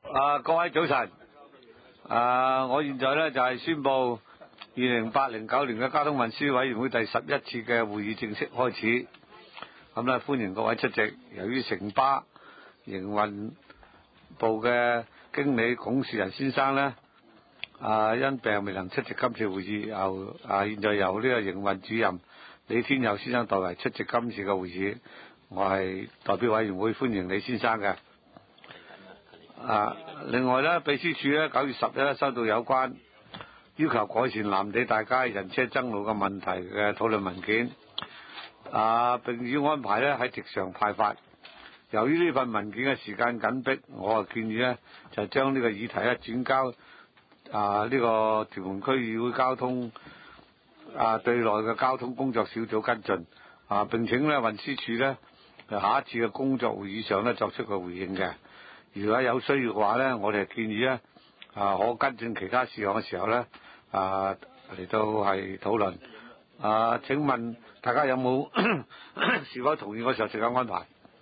各位早晨。我現在呢就係宣布2008-09年嘅交通運輸委員會第11次嘅會議正式開始。咁呢，歡迎各位出席。由於城巴營運部嘅經理龔樹人先生呢，因病未能出席今次會議，現在由呢個營運主任李天佑先生代為出席今次嘅會議。我係代表委員會歡迎李先生嘅。另外呢，秘書處呢9月10日收到有關要求改善藍地大街人車爭路嘅問題嘅討論文件，並已安排呢喺席上派發。由於呢份文件嘅時間緊迫，我建議呢就將呢個議題呢轉交呢個屯門區議會交通對內嘅交通工作小組跟進，並請呢運輸署呢下一次嘅工作會議上呢作出個回應嘅。如果有需要嘅話呢，我哋建議呢可跟進其他事項嘅時候呢嚟到係討論。請問大家有冇是否同意我上述嘅安排？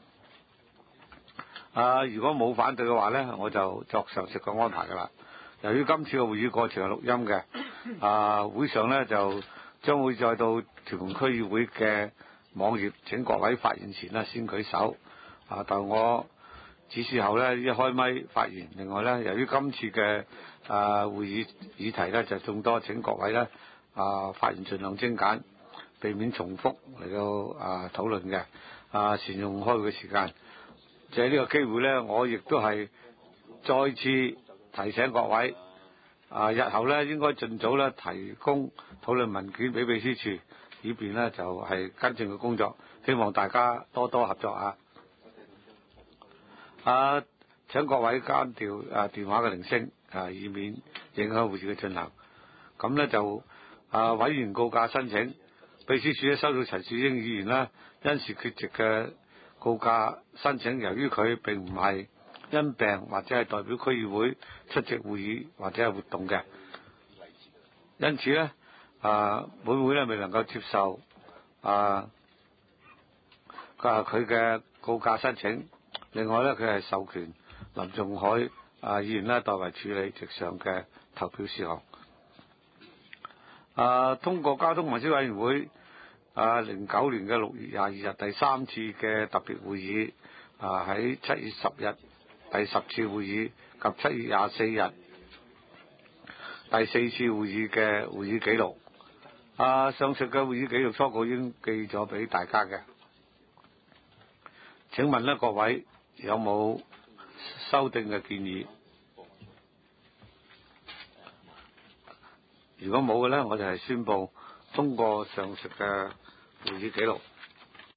如果冇反對嘅話呢，我就作上述嘅安排㗎啦。由於今次嘅會議過程係錄音嘅，會上呢就將會再到屯門區議會嘅網頁，請各位發言前呢先舉手。但我指示後呢，一開咪發言。另外呢，由於今次嘅會議議題呢就眾多，請各位呢發言盡量精簡，避免重複嚟到討論嘅，善用開會嘅時間。借呢個機會呢，我亦都係再次提醒各位，日後呢應該盡早呢提供討論文件俾秘書處，以便呢就係跟進嘅工作。希望大家多多合作請各位關掉電話嘅鈴聲，以免影響會議嘅進行。咁呢就委員告假申請，秘書處收到陳樹英議員呢因事缺席嘅告假申請，由於佢並唔係因病或者係代表區議會出席會議或者係活動嘅，因此呢本會呢未能夠接受佢嘅告假申請。另外呢，佢係授權林仲海議員呢代為處理席上嘅投票事項。通過交通運輸委員會09年嘅6月22日第3次嘅特別會議，喺7月10日第10次會議及7月24日第4次會議嘅會議記錄。上述嘅會議記錄初稿已經寄咗俾大家嘅。請問呢，各位有冇修訂嘅建議？如果冇嘅呢，我就係宣布通過上述嘅會議記錄。